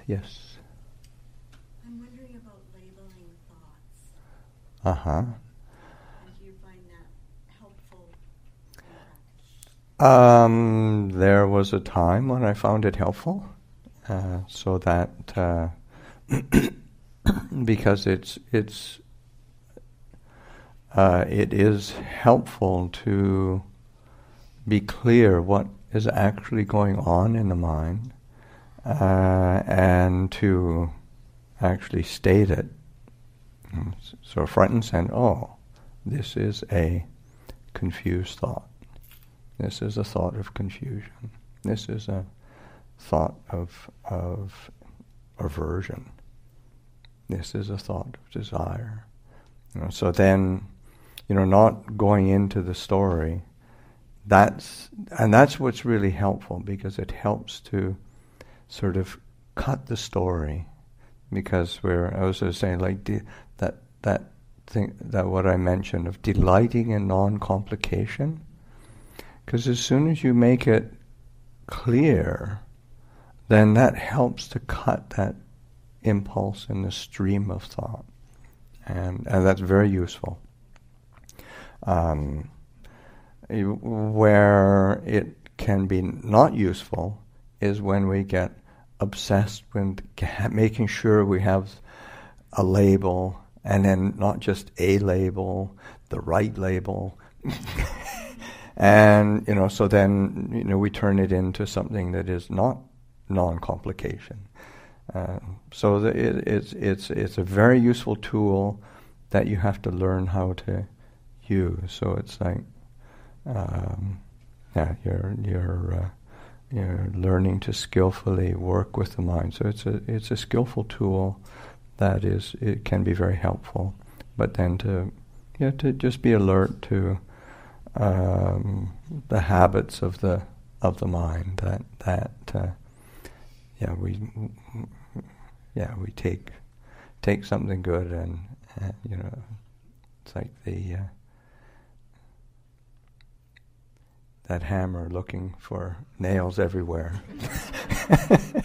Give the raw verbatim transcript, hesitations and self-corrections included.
yes. I'm wondering about labeling thoughts. Uh-huh. And do you find that helpful in practice? Um, there was a time when I found it helpful, uh, so that uh, because it's it's uh, it is helpful to be clear what is actually going on in the mind, uh, and to actually state it. So front and center, oh, this is a confused thought. This is a thought of confusion. This is a thought of of aversion. This is a thought of desire. You know, so then, you know, not going into the story, that's and that's what's really helpful, because it helps to sort of cut the story. Because we're, I was just saying, like de- that that thing, that what I mentioned of delighting in non-complication. Because as soon as you make it clear, then that helps to cut that impulse in the stream of thought, and and that's very useful. Um, you, where it can be not useful is when we get obsessed with making sure we have a label, and then not just a label, the right label. And, you know, so then, you know, we turn it into something that is not non-complication. Uh, so the, it, it's it's it's a very useful tool that you have to learn how to use. So it's like, um, yeah, you're you're uh, you're learning to skillfully work with the mind. So it's a it's a skillful tool that is it can be very helpful. But then to yeah to just be alert to Um, the habits of the of the mind that that uh, yeah we yeah we take take something good and uh, you know, it's like the uh, that hammer looking for nails everywhere.